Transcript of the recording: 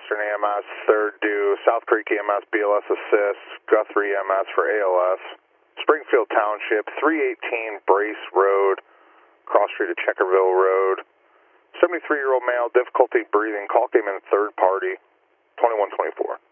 Western EMS, third due, South Creek EMS, BLS assist, Guthrie EMS for ALS, Springfield Township, 318 Brace Road, cross street of Checkerville Road, 73-year-old male, difficulty breathing, call came in third party, 2124.